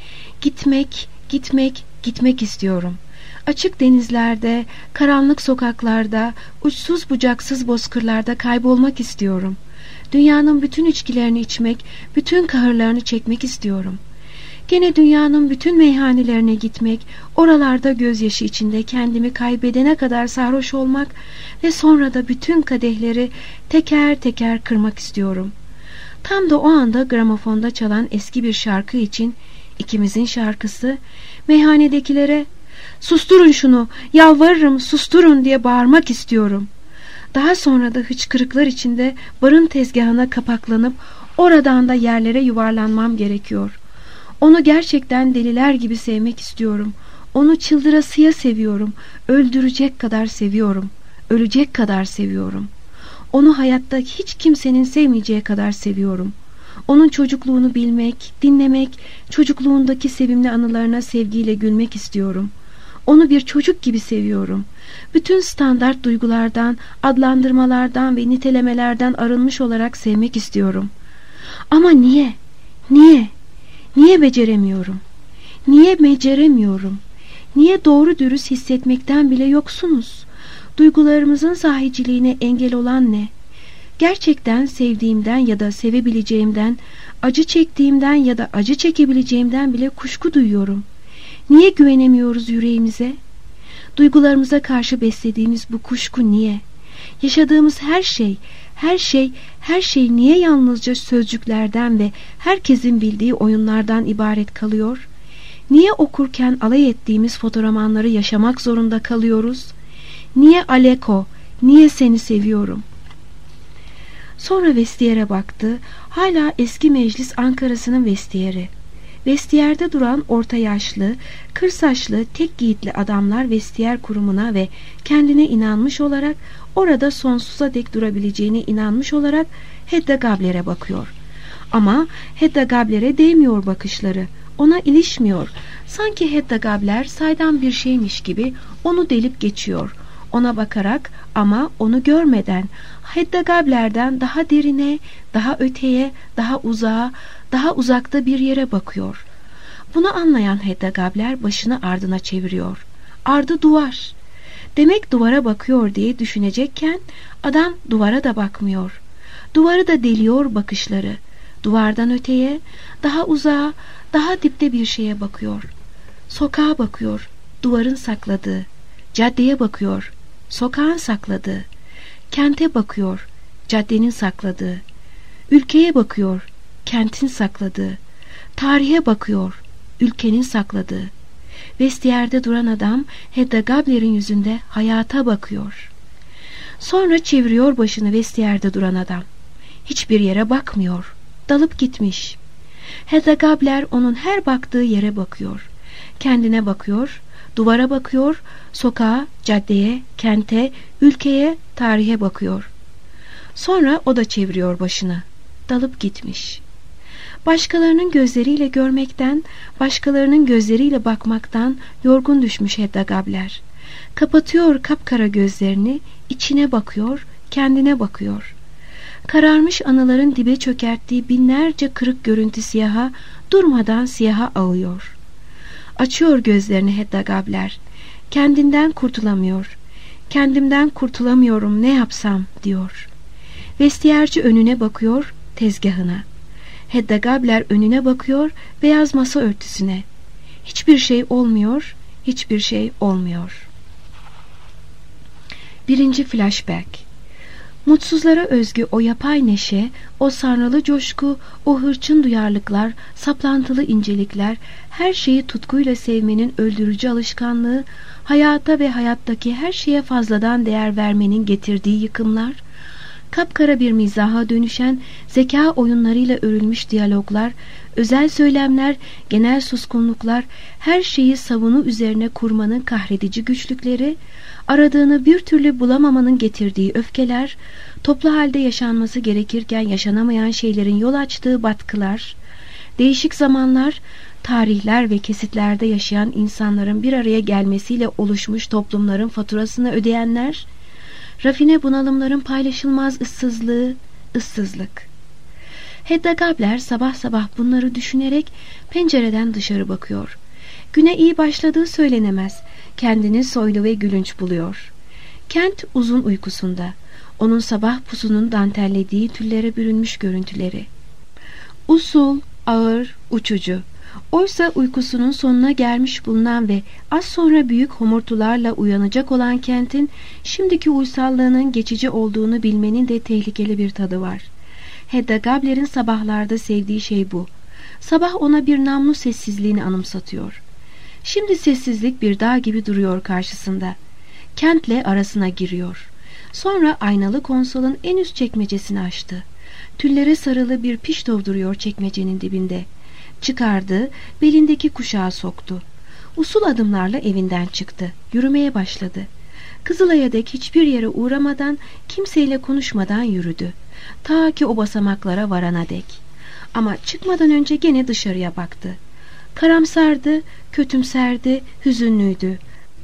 Gitmek, gitmek, gitmek istiyorum. Açık denizlerde, karanlık sokaklarda, uçsuz bucaksız bozkırlarda kaybolmak istiyorum. Dünyanın bütün içkilerini içmek, bütün kahırlarını çekmek istiyorum. Gene dünyanın bütün meyhanelerine gitmek, oralarda gözyaşı içinde kendimi kaybedene kadar sarhoş olmak ve sonra da bütün kadehleri teker teker kırmak istiyorum. Tam da o anda gramofonda çalan eski bir şarkı için, ikimizin şarkısı, meyhanedekilere "Susturun şunu, yalvarırım susturun" diye bağırmak istiyorum. Daha sonra da hıçkırıklar içinde barın tezgahına kapaklanıp oradan da yerlere yuvarlanmam gerekiyor. Onu gerçekten deliler gibi sevmek istiyorum. Onu çıldırasıya seviyorum. Öldürecek kadar seviyorum. Ölecek kadar seviyorum. Onu hayatta hiç kimsenin sevmeyeceği kadar seviyorum. Onun çocukluğunu bilmek, dinlemek, çocukluğundaki sevimli anılarına sevgiyle gülmek istiyorum. Onu bir çocuk gibi seviyorum. Bütün standart duygulardan, adlandırmalardan ve nitelemelerden arınmış olarak sevmek istiyorum. Ama niye? Niye? Niye beceremiyorum? Niye beceremiyorum? Niye doğru dürüst hissetmekten bile yoksunuz? Duygularımızın sahiciliğine engel olan ne? Gerçekten sevdiğimden ya da sevebileceğimden, acı çektiğimden ya da acı çekebileceğimden bile kuşku duyuyorum. Niye güvenemiyoruz yüreğimize? Duygularımıza karşı beslediğimiz bu kuşku niye? Yaşadığımız her şey, her şey, her şey niye yalnızca sözcüklerden ve herkesin bildiği oyunlardan ibaret kalıyor? Niye okurken alay ettiğimiz fotoğramanları yaşamak zorunda kalıyoruz? Niye Aleko, niye seni seviyorum? Sonra vestiyere baktı. Hala eski meclis Ankara'sının vestiyeri. Vestiyerde duran orta yaşlı, kır saçlı, tek giyitli adamlar vestiyer kurumuna ve kendine inanmış olarak, orada sonsuza dek durabileceğine inanmış olarak Hedda Gabler'e bakıyor. Ama Hedda Gabler'e değmiyor bakışları. Ona ilişmiyor. Sanki Hedda Gabler saydam bir şeymiş gibi onu delip geçiyor. Ona bakarak ama onu görmeden, Hedda Gabler'den daha derine, daha öteye, daha uzağa, daha uzakta bir yere bakıyor. Bunu anlayan Hedda Gabler başını ardına çeviriyor. Ardı duvar. Demek duvara bakıyor diye düşünecekken adam duvara da bakmıyor. Duvarı da deliyor bakışları. Duvardan öteye, daha uzağa, daha dipte bir şeye bakıyor. Sokağa bakıyor, duvarın sakladığı. Caddeye bakıyor, sokağın sakladığı. Kente bakıyor, caddenin sakladığı. Ülkeye bakıyor, kentin sakladığı. Tarihe bakıyor, ülkenin sakladığı. Vestiyerde duran adam Hedda Gabler'in yüzünde hayata bakıyor. Sonra çeviriyor başını vestiyerde duran adam. Hiçbir yere bakmıyor. Dalıp gitmiş. Hedda Gabler onun her baktığı yere bakıyor. Kendine bakıyor, duvara bakıyor, sokağa, caddeye, kente, ülkeye, tarihe bakıyor. Sonra o da çeviriyor başını. Dalıp gitmiş. Başkalarının gözleriyle görmekten, başkalarının gözleriyle bakmaktan yorgun düşmüş Hedda Gabler. Kapatıyor kapkara gözlerini, içine bakıyor, kendine bakıyor. Kararmış anıların dibe çökerttiği binlerce kırık görüntü siyaha, durmadan siyaha ağıyor. Açıyor gözlerini Hedda Gabler. Kendinden kurtulamıyor. Kendimden kurtulamıyorum, ne yapsam diyor. Vestiyerci önüne bakıyor, tezgahına. Hedda Gabler önüne bakıyor, beyaz masa örtüsüne. Hiçbir şey olmuyor, hiçbir şey olmuyor. Birinci flashback. Mutsuzlara özgü o yapay neşe, o sanrılı coşku, o hırçın duyarlılıklar, saplantılı incelikler, her şeyi tutkuyla sevmenin öldürücü alışkanlığı, hayata ve hayattaki her şeye fazladan değer vermenin getirdiği yıkımlar, kapkara bir mizaha dönüşen zeka oyunlarıyla örülmüş diyaloglar, özel söylemler, genel suskunluklar, her şeyi savunu üzerine kurmanın kahredici güçlükleri, aradığını bir türlü bulamamanın getirdiği öfkeler, toplu halde yaşanması gerekirken yaşanamayan şeylerin yol açtığı batkılar, değişik zamanlar, tarihler ve kesitlerde yaşayan insanların bir araya gelmesiyle oluşmuş toplumların faturasını ödeyenler, rafine bunalımların paylaşılmaz ıssızlığı, ıssızlık. Hedda Gabler sabah sabah bunları düşünerek pencereden dışarı bakıyor. Güne iyi başladığı söylenemez. Kendini soylu ve gülünç buluyor. Kent uzun uykusunda. Onun sabah pusunun dantellediği tüllere bürünmüş görüntüleri. Usul, ağır, uçucu. Oysa uykusunun sonuna gelmiş bulunan ve az sonra büyük homurtularla uyanacak olan kentin şimdiki uysallığının geçici olduğunu bilmenin de tehlikeli bir tadı var. Hedda Gabler'in sabahlarda sevdiği şey bu. Sabah ona bir namlu sessizliğini anımsatıyor. Şimdi sessizlik bir dağ gibi duruyor karşısında. Kentle arasına giriyor. Sonra aynalı konsolun en üst çekmecesini açtı. Tüllere sarılı bir piştov duruyor çekmecenin dibinde. Çıkardı, belindeki kuşağı soktu. Usul adımlarla evinden çıktı. Yürümeye başladı. Kızılay'a dek hiçbir yere uğramadan, kimseyle konuşmadan yürüdü. Ta ki o basamaklara varana dek. Ama çıkmadan önce gene dışarıya baktı. Karamsardı, kötümserdi, hüzünlüydü.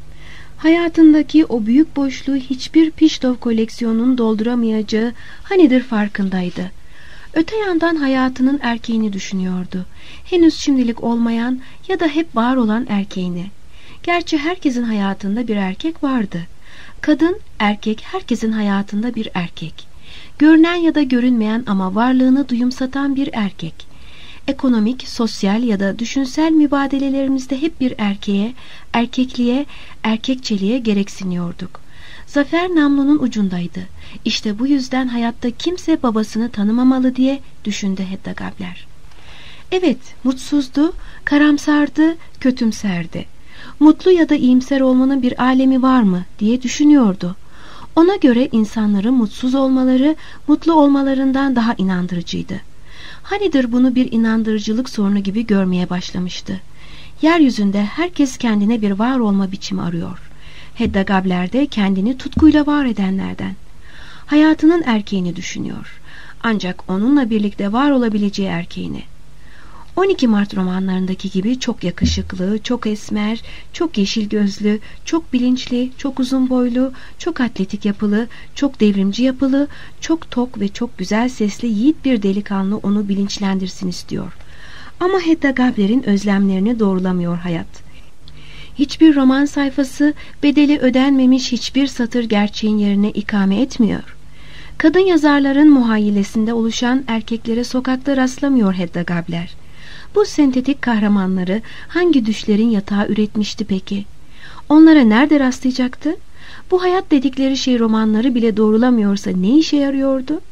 Hayatındaki o büyük boşluğu hiçbir piştov koleksiyonunun dolduramayacağı hanidir farkındaydı. Öte yandan hayatının erkeğini düşünüyordu. Henüz şimdilik olmayan ya da hep var olan erkeğini. Gerçi herkesin hayatında bir erkek vardı. Kadın, erkek, herkesin hayatında bir erkek. Görünen ya da görünmeyen ama varlığını duyumsatan bir erkek. Ekonomik, sosyal ya da düşünsel mübadelelerimizde hep bir erkeğe, erkekliğe, erkekçeliğe gereksiniyorduk. Zafer namlunun ucundaydı. İşte bu yüzden hayatta kimse babasını tanımamalı diye düşündü Hedda Gabler. Evet, mutsuzdu, karamsardı, kötümserdi. Mutlu ya da iyimser olmanın bir alemi var mı diye düşünüyordu. Ona göre insanların mutsuz olmaları, mutlu olmalarından daha inandırıcıydı. Hanidir bunu bir inandırıcılık sorunu gibi görmeye başlamıştı. Yeryüzünde herkes kendine bir var olma biçimi arıyor. Hedda Gabler de kendini tutkuyla var edenlerden. Hayatının erkeğini düşünüyor. Ancak onunla birlikte var olabileceği erkeğini. on iki Mart romanlarındaki gibi çok yakışıklı, çok esmer, çok yeşil gözlü, çok bilinçli, çok uzun boylu, çok atletik yapılı, çok devrimci yapılı, çok tok ve çok güzel sesli yiğit bir delikanlı onu bilinçlendirsin istiyor. Ama Hedda Gabler'in özlemlerini doğrulamıyor hayat. Hiçbir roman sayfası bedeli ödenmemiş hiçbir satır gerçeğin yerine ikame etmiyor. Kadın yazarların muhayyilesinde oluşan erkeklere sokakta rastlamıyor Hedda Gabler. Bu sentetik kahramanları hangi düşlerin yatağı üretmişti peki? Onlara nerede rastlayacaktı? Bu hayat dedikleri şey romanları bile doğrulamıyorsa ne işe yarıyordu?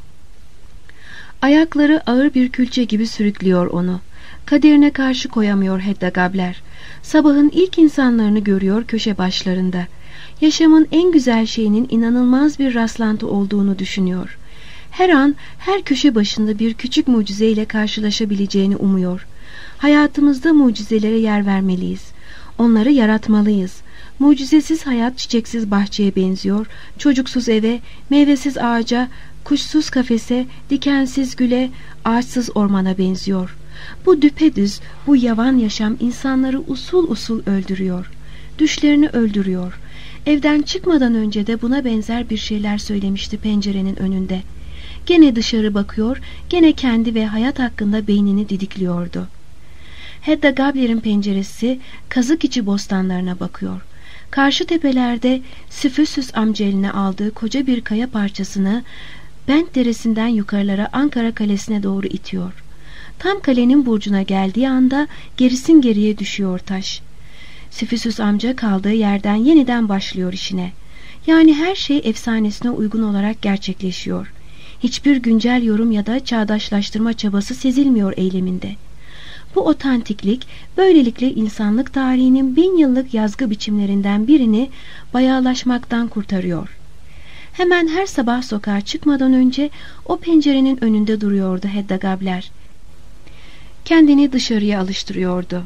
Ayakları ağır bir külçe gibi sürüklüyor onu. Kaderine karşı koyamıyor Hedda Gabler. Sabahın ilk insanlarını görüyor köşe başlarında. Yaşamın en güzel şeyinin inanılmaz bir rastlantı olduğunu düşünüyor. Her an her köşe başında bir küçük mucizeyle karşılaşabileceğini umuyor. Hayatımızda mucizelere yer vermeliyiz. Onları yaratmalıyız. Mucizesiz hayat çiçeksiz bahçeye benziyor, çocuksuz eve, meyvesiz ağaca, kuşsuz kafese, dikensiz güle, ağaçsız ormana benziyor. Bu düpedüz, bu yavan yaşam insanları usul usul öldürüyor. Düşlerini öldürüyor. Evden çıkmadan önce de buna benzer bir şeyler söylemişti pencerenin önünde. Gene dışarı bakıyor, gene kendi ve hayat hakkında beynini didikliyordu. Hedda Gabler'in penceresi kazık içi bostanlarına bakıyor. Karşı tepelerde Süfüsüs amca eline aldığı koca bir kaya parçasını Bent deresinden yukarılara Ankara Kalesi'ne doğru itiyor. Tam kalenin burcuna geldiği anda gerisin geriye düşüyor taş. Süfüsüs amca kaldığı yerden yeniden başlıyor işine. Yani her şey efsanesine uygun olarak gerçekleşiyor. Hiçbir güncel yorum ya da çağdaşlaştırma çabası sezilmiyor eyleminde. Bu otantiklik böylelikle insanlık tarihinin bin yıllık yazgı biçimlerinden birini bayağılaşmaktan kurtarıyor. Hemen her sabah sokağa çıkmadan önce o pencerenin önünde duruyordu Hedda Gabler. Kendini dışarıya alıştırıyordu.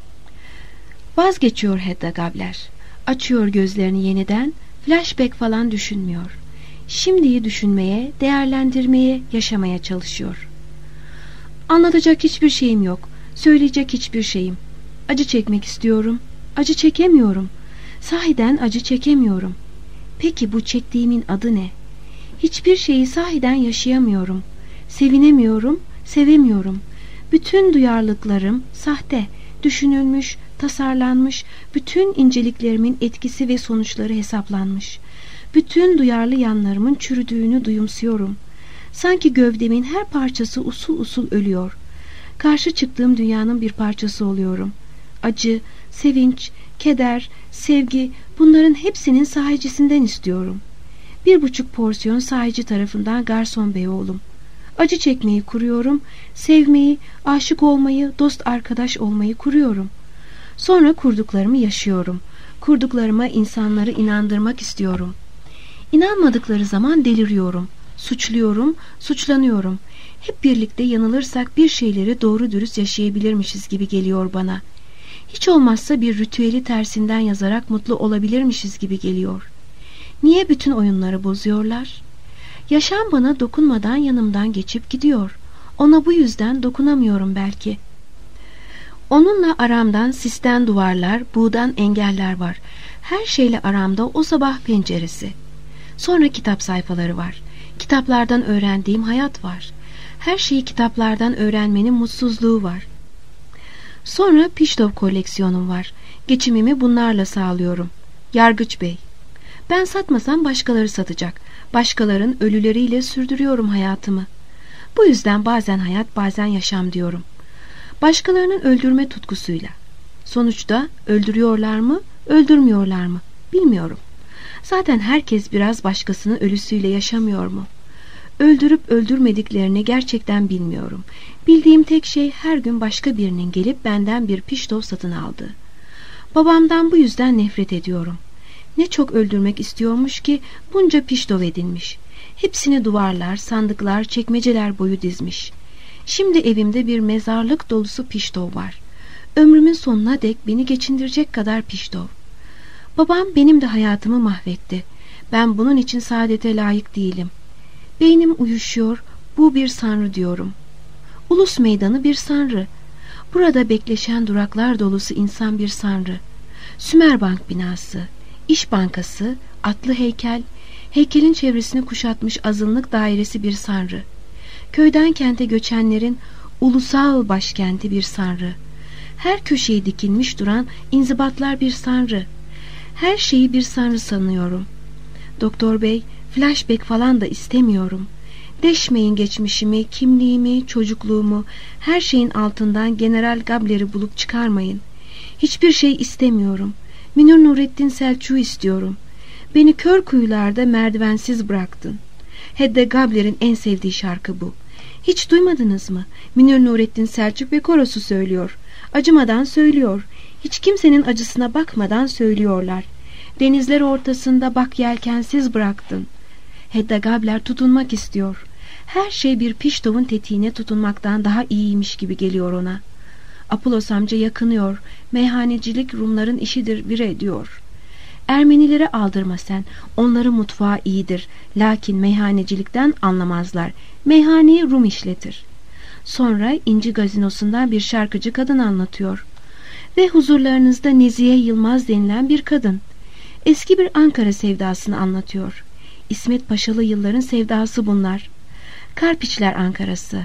Vazgeçiyor Hedda Gabler. Açıyor gözlerini yeniden, flashback falan düşünmüyor. Şimdiyi düşünmeye, değerlendirmeye, yaşamaya çalışıyor. Anlatacak hiçbir şeyim yok. Söyleyecek hiçbir şeyim. Acı çekmek istiyorum. Acı çekemiyorum. Sahiden acı çekemiyorum. Peki bu çektiğimin adı ne? Hiçbir şeyi sahiden yaşayamıyorum. Sevinemiyorum, sevemiyorum. Bütün duyarlılıklarım sahte, düşünülmüş, tasarlanmış, bütün inceliklerimin etkisi ve sonuçları hesaplanmış. Bütün duyarlı yanlarımın çürüdüğünü duyumsuyorum. Sanki gövdemin her parçası usul usul ölüyor. Karşı çıktığım dünyanın bir parçası oluyorum. Acı, sevinç, keder, sevgi, bunların hepsinin sahicisinden istiyorum. Bir buçuk porsiyon sahici tarafından garson bey oğlum. Acı çekmeyi kuruyorum, sevmeyi, aşık olmayı, dost arkadaş olmayı kuruyorum. Sonra kurduklarımı yaşıyorum. Kurduklarıma insanları inandırmak istiyorum. İnanmadıkları zaman deliriyorum. Suçluyorum, suçlanıyorum. Hep birlikte yanılırsak bir şeyleri doğru dürüst yaşayabilirmişiz gibi geliyor bana. Hiç olmazsa bir ritüeli tersinden yazarak mutlu olabilirmişiz gibi geliyor. Niye bütün oyunları bozuyorlar? Yaşam bana dokunmadan yanımdan geçip gidiyor. Ona bu yüzden dokunamıyorum belki. Onunla aramdan sisten duvarlar, buğdan engeller var. Her şeyle aramda o sabah penceresi. Sonra kitap sayfaları var. Kitaplardan öğrendiğim hayat var. Her şeyi kitaplardan öğrenmenin mutsuzluğu var. Sonra Piştov koleksiyonum var. Geçimimi bunlarla sağlıyorum. Yargıç Bey. Ben satmasam başkaları satacak. Başkalarının ölüleriyle sürdürüyorum hayatımı. Bu yüzden bazen hayat bazen yaşam diyorum. Başkalarının öldürme tutkusuyla. Sonuçta öldürüyorlar mı, öldürmüyorlar mı? Bilmiyorum. Zaten herkes biraz başkasının ölüsüyle yaşamıyor mu? Öldürüp öldürmediklerini gerçekten bilmiyorum. Bildiğim tek şey her gün başka birinin gelip benden bir piştov satın aldığı. Babamdan bu yüzden nefret ediyorum. Ne çok öldürmek istiyormuş ki bunca piştov edinmiş. Hepsini duvarlar, sandıklar, çekmeceler boyu dizmiş. Şimdi evimde bir mezarlık dolusu piştov var. Ömrümün sonuna dek beni geçindirecek kadar piştov. Babam benim de hayatımı mahvetti. Ben bunun için saadete layık değilim. Beynim uyuşuyor, bu bir sanrı diyorum. Ulus meydanı bir sanrı. Burada bekleşen duraklar dolusu insan bir sanrı. Sümerbank binası, İş Bankası, atlı heykel, heykelin çevresini kuşatmış azınlık dairesi bir sanrı. Köyden kente göçenlerin ulusal başkenti bir sanrı. Her köşeye dikilmiş duran inzibatlar bir sanrı. Her şeyi bir sanrı sanıyorum. Doktor bey, Flashback falan da istemiyorum. Deşmeyin geçmişimi, kimliğimi, çocukluğumu, her şeyin altından General Gabler'i bulup çıkarmayın. Hiçbir şey istemiyorum. Münir Nurettin Selçuk'u istiyorum. Beni kör kuyularda merdivensiz bıraktın. Hedda Gabler'in en sevdiği şarkı bu. Hiç duymadınız mı? Münir Nurettin Selçuk ve korosu söylüyor. Acımadan söylüyor. Hiç kimsenin acısına bakmadan söylüyorlar. Denizler ortasında bak yelkensiz bıraktın. Hedda Gabler tutunmak istiyor. Her şey bir piştovun tetiğine tutunmaktan daha iyiymiş gibi geliyor ona. Apulos amca yakınıyor. Meyhanecilik Rumların işidir bire diyor. Ermenilere aldırma sen. Onları mutfağı iyidir. Lakin meyhanecilikten anlamazlar. Meyhaneyi Rum işletir. Sonra İnci Gazinosu'ndan bir şarkıcı kadın anlatıyor. Ve huzurlarınızda Nezihe Yılmaz denilen bir kadın. Eski bir Ankara sevdasını anlatıyor. İsmet Paşalı yılların sevdası bunlar. Karpiçler Ankara'sı.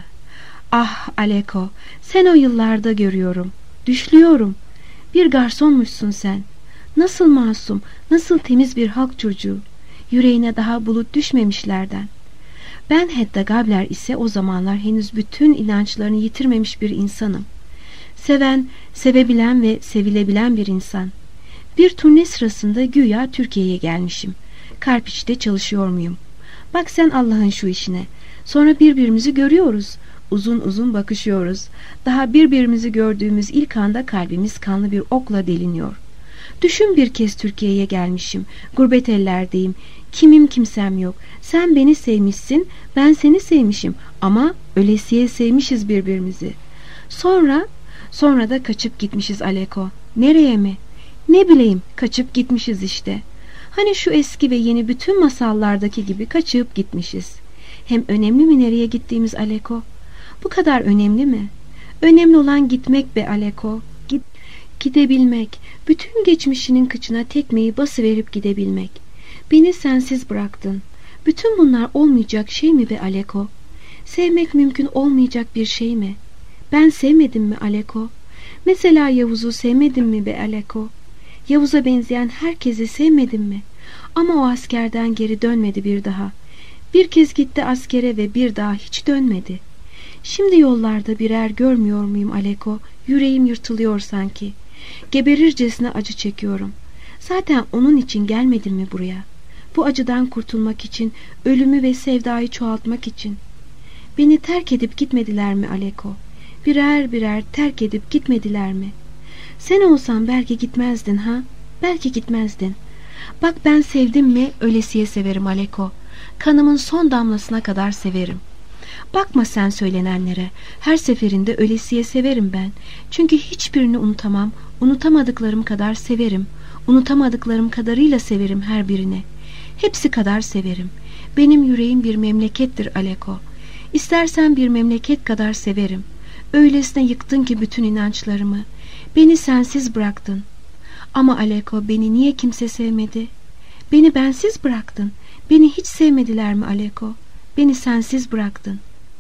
Ah Aleko, sen o yıllarda görüyorum. Düşlüyorum. Bir garsonmuşsun sen. Nasıl masum, nasıl temiz bir halk çocuğu. Yüreğine daha bulut düşmemişlerden. Ben Hedda Gabler ise o zamanlar henüz bütün inançlarını yitirmemiş bir insanım. Seven, sevebilen ve sevilebilen bir insan. Bir turne sırasında güya Türkiye'ye gelmişim. Karpiç'te çalışıyor muyum? Bak sen Allah'ın şu işine. Sonra birbirimizi görüyoruz. Uzun uzun bakışıyoruz. Daha birbirimizi gördüğümüz ilk anda kalbimiz kanlı bir okla deliniyor. Düşün, bir kez Türkiye'ye gelmişim. Gurbet ellerdeyim. Kimim kimsem yok. Sen beni sevmişsin, ben seni sevmişim. Ama ölesiye sevmişiz birbirimizi. Sonra, sonra da kaçıp gitmişiz Aleko. Nereye mi? Ne bileyim, kaçıp gitmişiz işte. Hani şu eski ve yeni bütün masallardaki gibi kaçıp gitmişiz. Hem önemli mi nereye gittiğimiz Aleko? Bu kadar önemli mi? Önemli olan gitmek be Aleko. Git, gidebilmek. Bütün geçmişinin kıçına tekmeyi basıverip gidebilmek. Beni sensiz bıraktın. Bütün bunlar olmayacak şey mi be Aleko? Sevmek mümkün olmayacak bir şey mi? Ben sevmedim mi Aleko? Mesela Yavuz'u sevmedim mi be Aleko? Yavuz'a benzeyen herkesi sevmedim mi? Ama o askerden geri dönmedi bir daha. Bir kez gitti askere ve bir daha hiç dönmedi. Şimdi yollarda birer görmüyor muyum Aleko? Yüreğim yırtılıyor sanki. Geberircesine acı çekiyorum. Zaten onun için gelmedim mi buraya? Bu acıdan kurtulmak için, ölümü ve sevdayı çoğaltmak için. Beni terk edip gitmediler mi Aleko? Birer birer terk edip gitmediler mi? Sen olsan belki gitmezdin ha? Belki gitmezdin. Bak ben sevdim mi ölesiye severim Aleko. Kanımın son damlasına kadar severim. Bakma sen söylenenlere. Her seferinde ölesiye severim ben. Çünkü hiçbirini unutamam. Unutamadıklarım kadar severim. Unutamadıklarım kadarıyla severim her birini. Hepsi kadar severim. Benim yüreğim bir memlekettir Aleko. İstersen bir memleket kadar severim. Öylesine yıktın ki bütün inançlarımı. Beni sensiz bıraktın. Ama Aleko, beni niye kimse sevmedi? Beni bensiz bıraktın. Beni hiç sevmediler mi Aleko? Beni sensiz bıraktın.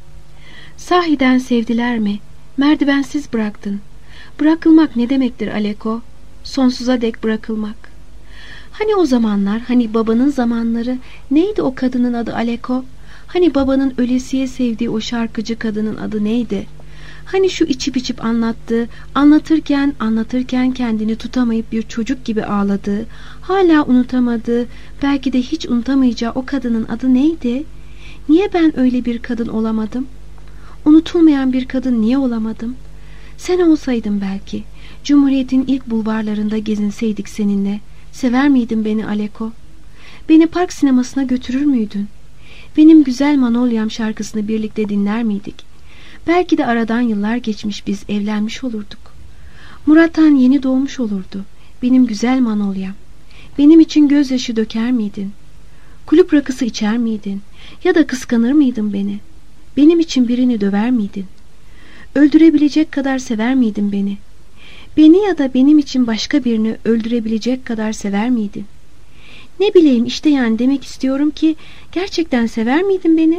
Sahiden sevdiler mi? Merdivensiz bıraktın. Bırakılmak ne demektir Aleko? Sonsuza dek bırakılmak. Hani o zamanlar, hani babanın zamanları, neydi o kadının adı Aleko? Hani babanın ölesiye sevdiği o şarkıcı kadının adı neydi? Hani şu içip içip anlattığı, anlatırken anlatırken kendini tutamayıp bir çocuk gibi ağladığı, hala unutamadığı, belki de hiç unutamayacağı o kadının adı neydi? Niye ben öyle bir kadın olamadım? Unutulmayan bir kadın niye olamadım? Sen olsaydın belki, Cumhuriyet'in ilk bulvarlarında gezinseydik seninle, sever miydin beni Aleko? Beni park sinemasına götürür müydün? Benim güzel Manolyam şarkısını birlikte dinler miydik? Belki de aradan yıllar geçmiş, biz evlenmiş olurduk. Murat Han yeni doğmuş olurdu. Benim güzel Manolyam. Benim için gözyaşı döker miydin? Kulüp rakısı içer miydin? Ya da kıskanır mıydın beni? Benim için birini döver miydin? Öldürebilecek kadar sever miydin beni? Beni ya da benim için başka birini öldürebilecek kadar sever miydin? Ne bileyim işte, yani demek istiyorum ki gerçekten sever miydin beni?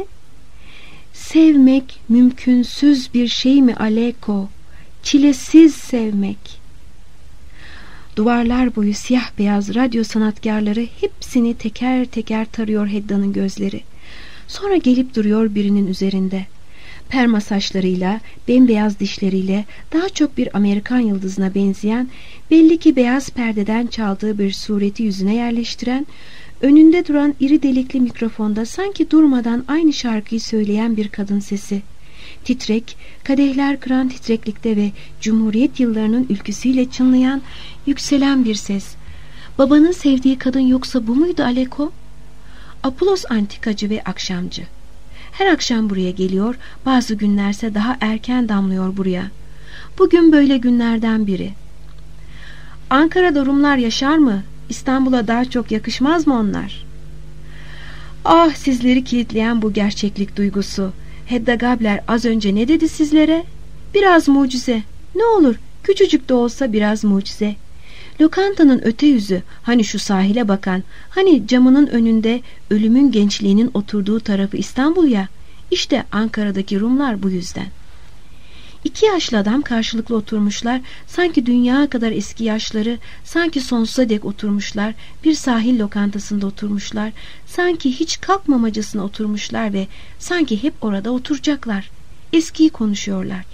Sevmek mümkünsüz bir şey mi Aleko? Çilesiz sevmek. Duvarlar boyu siyah beyaz radyo sanatkarları, hepsini teker teker tarıyor Hedda'nın gözleri. Sonra gelip duruyor birinin üzerinde. Perma saçlarıyla, bembeyaz dişleriyle daha çok bir Amerikan yıldızına benzeyen, belli ki beyaz perdeden çaldığı bir sureti yüzüne yerleştiren, önünde duran iri delikli mikrofonda sanki durmadan aynı şarkıyı söyleyen bir kadın sesi. Titrek, kadehler kıran titreklikte ve Cumhuriyet yıllarının ülküsüyle çınlayan, yükselen bir ses. Babanın sevdiği kadın yoksa bu muydu Aleko? Apulos antikacı ve akşamcı. Her akşam buraya geliyor, bazı günlerse daha erken damlıyor buraya. Bugün böyle günlerden biri. Ankara'da Rumlar yaşar mı? İstanbul'a daha çok yakışmaz mı onlar? Ah, sizleri kilitleyen bu gerçeklik duygusu. Hedda Gabler az önce ne dedi sizlere? Biraz mucize. Ne olur, küçücük de olsa biraz mucize. Lokantanın öte yüzü, hani şu sahile bakan, hani camının önünde ölümün gençliğinin oturduğu tarafı İstanbul ya, işte Ankara'daki Rumlar bu yüzden. İki yaşlı adam karşılıklı oturmuşlar, sanki dünya kadar eski yaşları, sanki sonsuza dek oturmuşlar, bir sahil lokantasında oturmuşlar, sanki hiç kalkmamacasına oturmuşlar ve sanki hep orada oturacaklar. Eskiyi konuşuyorlar.